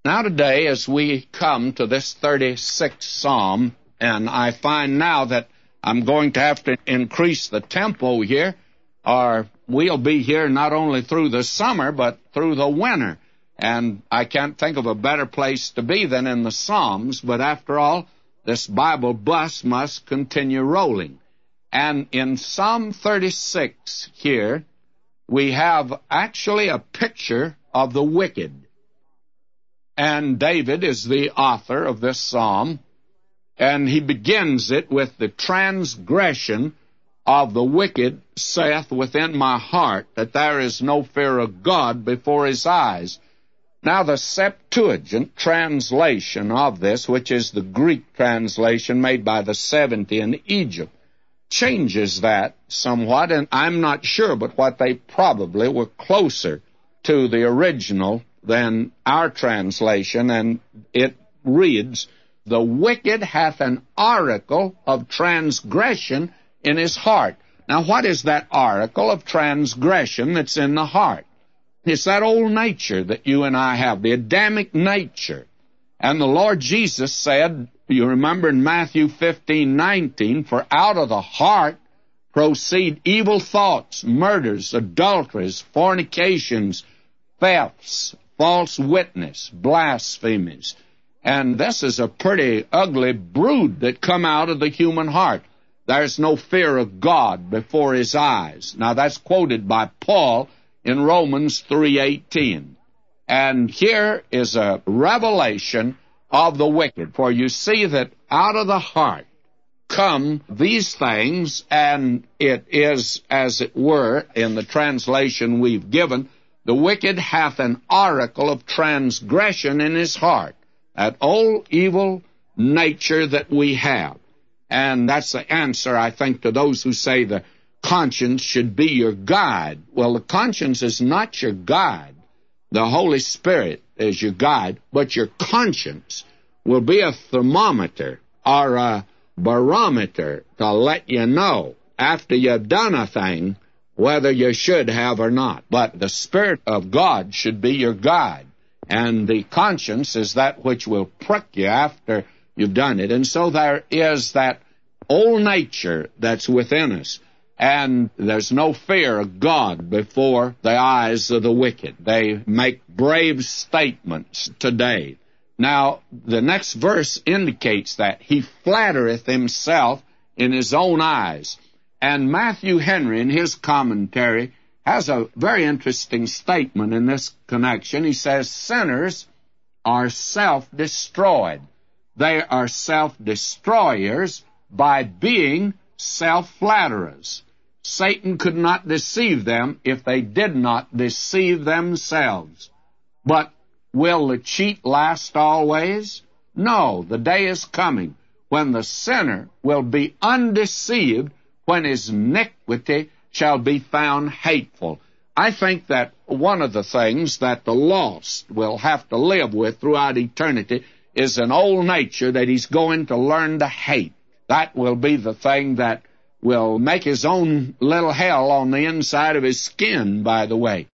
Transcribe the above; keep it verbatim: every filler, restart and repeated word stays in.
Now today, as we come to this thirty-sixth Psalm, and I find now that I'm going to have to increase the tempo here, or we'll be here not only through the summer, but through the winter. And I can't think of a better place to be than in the Psalms, but after all, this Bible bus must continue rolling. And in Psalm thirty-six here, we have actually a picture of the wicked. And David is the author of this psalm, and he begins it with the transgression of the wicked saith within my heart that there is no fear of God before his eyes. Now the Septuagint translation of this, which is the Greek translation made by the seventy in Egypt, changes that somewhat, and I'm not sure, but what they probably were closer to the original than our translation, and it reads, the wicked hath an oracle of transgression in his heart. Now, what is that oracle of transgression that's in the heart? It's that old nature that you and I have, the Adamic nature. And the Lord Jesus said, you remember in Matthew fifteen nineteen, for out of the heart proceed evil thoughts, murders, adulteries, fornications, thefts, false witness, blasphemies. And this is a pretty ugly brood that come out of the human heart. There's no fear of God before his eyes. Now that's quoted by Paul in Romans three eighteen. And here is a revelation of the wicked. For you see that out of the heart come these things, and it is, as it were, in the translation we've given, the wicked hath an oracle of transgression in his heart. That old evil nature that we have. And that's the answer, I think, to those who say the conscience should be your guide. Well, the conscience is not your guide. The Holy Spirit is your guide, but your conscience will be a thermometer or a barometer to let you know after you've done a thing whether you should have or not. But the Spirit of God should be your guide, and the conscience is that which will prick you after you've done it. And so there is that old nature that's within us, and there's no fear of God before the eyes of the wicked. They make brave statements today. Now, the next verse indicates that he flattereth himself in his own eyes. And Matthew Henry, in his commentary, has a very interesting statement in this connection. He says, sinners are self-destroyed. They are self-destroyers by being self-flatterers. Satan could not deceive them if they did not deceive themselves. But will the cheat last always? No, the day is coming when the sinner will be undeceived, when his iniquity shall be found hateful. I think that one of the things that the lost will have to live with throughout eternity is an old nature that he's going to learn to hate. That will be the thing that will make his own little hell on the inside of his skin, by the way.